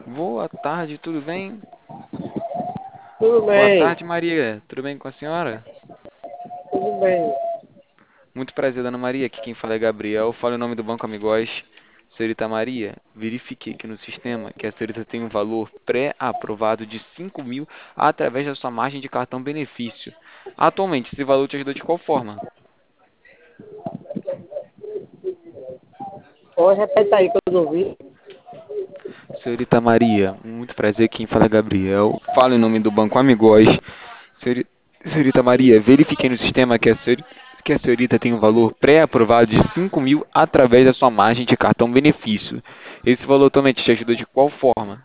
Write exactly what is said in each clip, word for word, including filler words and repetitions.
Boa tarde, tudo bem? Tudo Boa bem, tarde, Maria. Tudo bem com a senhora? tudo bem. Muito prazer, dona Maria. Aqui quem fala é Gabriel. Fale o nome do Banco Amigós. Senhorita Maria, verifique aqui no sistema que a senhorita tem um valor pré-aprovado de cinco mil através da sua margem de cartão benefício. Atualmente, esse valor te ajuda de qual forma? Pode repetir aí que eu não vi. Senhorita Maria, muito prazer. Quem fala é Gabriel. Fale o nome do Banco Amigós. Senhori- Senhorita Maria, verifiquei no sistema que a senhori- que a senhorita tem um valor pré-aprovado de cinco mil através da sua margem de cartão benefício. Esse valor atualmente te ajuda de qual forma?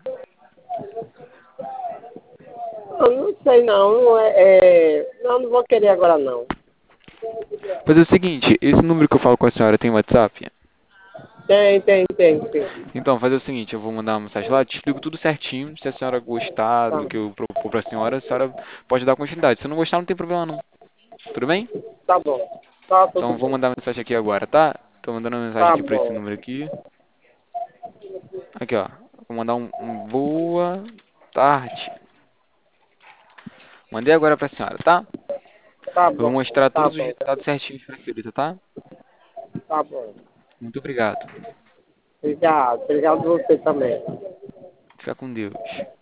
Não, não sei não, não é, é- não, não vou querer agora não. Fazer o seguinte, esse número que eu falo com a senhora tem WhatsApp? Tem, tem, tem, tem. Então, fazer o seguinte, eu vou mandar uma mensagem lá, te explico tudo certinho. Se a senhora gostar Tá, do que eu propor para a senhora, a senhora pode dar continuidade. Se não gostar, não tem problema não. Tudo bem? tá bom. Tá tudo Então, vou bem. mandar uma mensagem aqui agora, tá? Tô mandando uma mensagem Tá aqui para esse bom. número aqui. Aqui, ó. Vou mandar um, um boa tarde. Mandei agora pra senhora, tá? Tá Eu vou bom. mostrar Tá todos os bom. resultados certinhos pra senhorita, tá? Tá bom. Muito obrigado. Obrigado. Obrigado você também. Fica com Deus.